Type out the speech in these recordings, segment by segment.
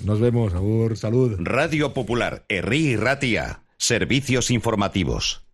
Nos vemos, agur, salud. Radio Popular, Herri y Ratia. Servicios informativos.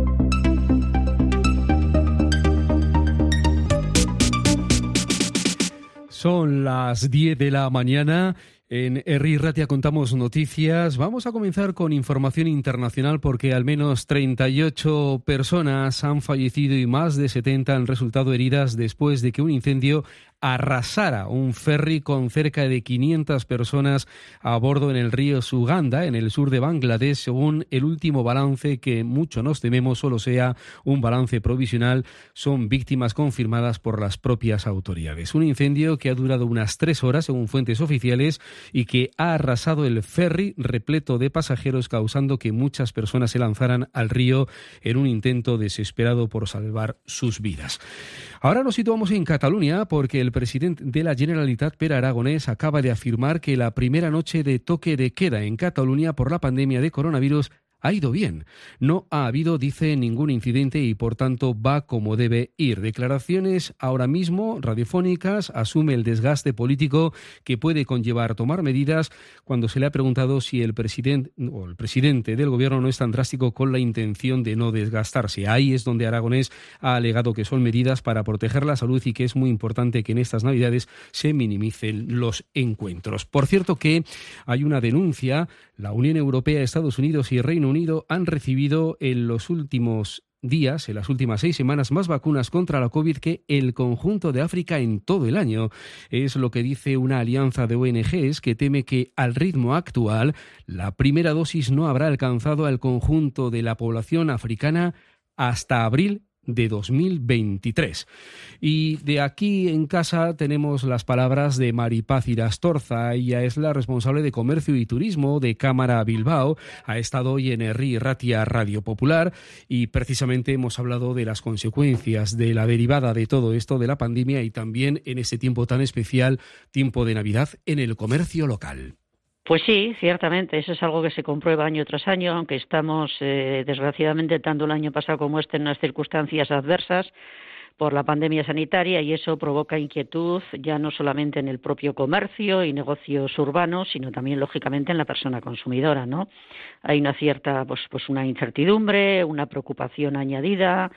Son las 10 de la mañana. En Herri Ratia contamos noticias. Vamos a comenzar con información internacional porque al menos 38 personas han fallecido y más de 70 han resultado heridas después de que un incendio arrasara un ferry con cerca de 500 personas a bordo en el río Suganda, en el sur de Bangladesh, según el último balance, que mucho nos tememos solo sea un balance provisional. Son víctimas confirmadas por las propias autoridades. Un incendio que ha durado unas 3 horas, según fuentes oficiales, y que ha arrasado el ferry repleto de pasajeros, causando que muchas personas se lanzaran al río en un intento desesperado por salvar sus vidas. Ahora nos situamos en Cataluña porque el presidente de la Generalitat, Pere Aragonès, acaba de afirmar que la primera noche de toque de queda en Cataluña por la pandemia de coronavirus ha ido bien. No ha habido, dice, ningún incidente y, por tanto, va como debe ir. Declaraciones ahora mismo radiofónicas, asume el desgaste político que puede conllevar tomar medidas cuando se le ha preguntado si el presidente del gobierno no es tan drástico con la intención de no desgastarse. Ahí es donde Aragonès ha alegado que son medidas para proteger la salud y que es muy importante que en estas Navidades se minimicen los encuentros. Por cierto que hay una denuncia. La Unión Europea, Estados Unidos y Reino Unido han recibido en los últimos días, en las últimas 6 semanas, más vacunas contra la COVID que el conjunto de África en todo el año. Es lo que dice una alianza de ONGs que teme que al ritmo actual la primera dosis no habrá alcanzado al conjunto de la población africana hasta abril de 2023. Y de aquí en casa tenemos las palabras de Maripaz Irastorza. Ella es la responsable de Comercio y Turismo de Cámara Bilbao. Ha estado hoy en Herri Ratia Radio Popular y precisamente hemos hablado de las consecuencias de la derivada de todo esto de la pandemia y también en este tiempo tan especial, tiempo de Navidad, en el comercio local. Pues sí, ciertamente, eso es algo que se comprueba año tras año, aunque estamos, desgraciadamente, tanto el año pasado como este, en unas circunstancias adversas por la pandemia sanitaria, y eso provoca inquietud ya no solamente en el propio comercio y negocios urbanos, sino también, lógicamente, en la persona consumidora, ¿no? Hay una cierta, pues una incertidumbre, una preocupación añadida,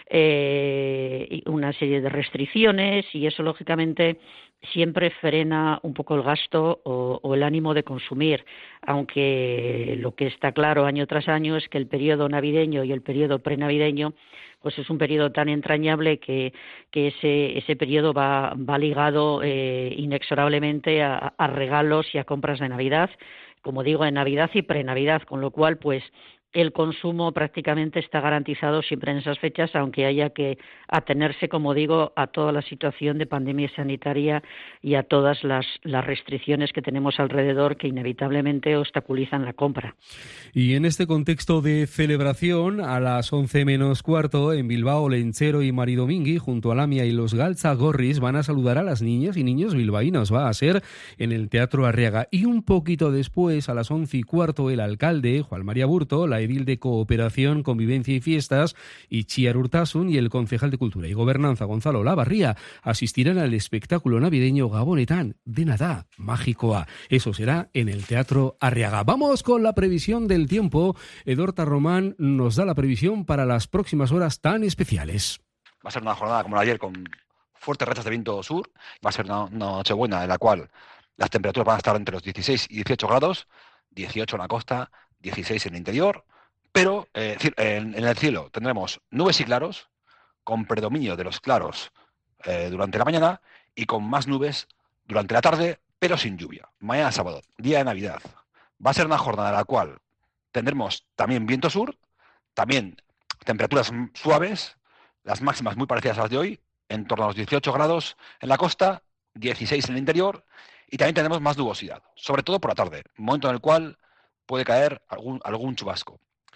y una serie de restricciones, y eso, lógicamente, siempre frena un poco el gasto o el ánimo de consumir, aunque lo que está claro año tras año es que el periodo navideño y el periodo prenavideño pues es un periodo tan entrañable que ese periodo va ligado inexorablemente a regalos y a compras de Navidad, como digo, en Navidad y prenavidad, con lo cual pues el consumo prácticamente está garantizado siempre en esas fechas, aunque haya que atenerse, como digo, a toda la situación de pandemia sanitaria y a todas las restricciones que tenemos alrededor que inevitablemente obstaculizan la compra. Y en este contexto de celebración, a las 11 menos cuarto, en Bilbao, Lenchero y Maridomingui, junto a Lamia y los Galtzagorris, van a saludar a las niñas y niños bilbaínos. Va a ser en el Teatro Arriaga. Y un poquito después, a las 11 y cuarto, el alcalde, Juan María Burto, la edil de Cooperación, Convivencia y Fiestas, Itziar Urtasun, y el concejal de Cultura y Gobernanza, Gonzalo Lavarría, asistirán al espectáculo navideño Gabonetan de Nadá Mágicoa. Eso será en el Teatro Arriaga. Vamos con la previsión del tiempo. Edorta Román nos da la previsión para las próximas horas tan especiales. Va a ser una jornada como la de ayer con fuertes rachas de viento sur. Va a ser una noche buena en la cual las temperaturas van a estar entre los 16 y 18 grados, 18 en la costa, 16 en el interior, pero en el cielo tendremos nubes y claros, con predominio de los claros durante la mañana y con más nubes durante la tarde, pero sin lluvia. Mañana sábado, día de Navidad, va a ser una jornada en la cual tendremos también viento sur, también temperaturas suaves, las máximas muy parecidas a las de hoy, en torno a los 18 grados en la costa, 16 en el interior, y también tendremos más nubosidad, sobre todo por la tarde, momento en el cual puede caer algún chubasco.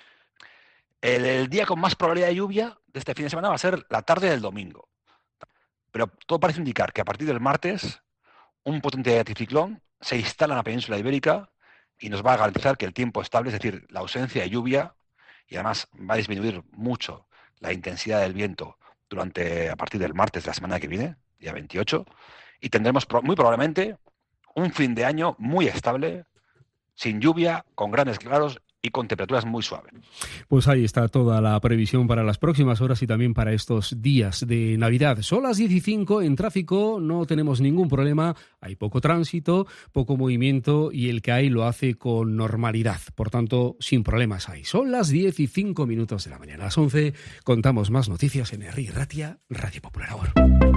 El día con más probabilidad de lluvia de este fin de semana va a ser la tarde del domingo. Pero todo parece indicar que a partir del martes un potente anticiclón se instala en la península ibérica y nos va a garantizar que el tiempo estable, es decir, la ausencia de lluvia, y además va a disminuir mucho la intensidad del viento a partir del martes de la semana que viene, día 28, y tendremos muy probablemente un fin de año muy estable, sin lluvia, con grandes claros y con temperaturas muy suaves. Pues ahí está toda la previsión para las próximas horas y también para estos días de Navidad. Son las 10:05, en tráfico no tenemos ningún problema, hay poco tránsito, poco movimiento y el que hay lo hace con normalidad. Por tanto, sin problemas hay. Son las 10:05 de la mañana. A las 11 contamos más noticias en Herri Ratia, Radio Popular ahora.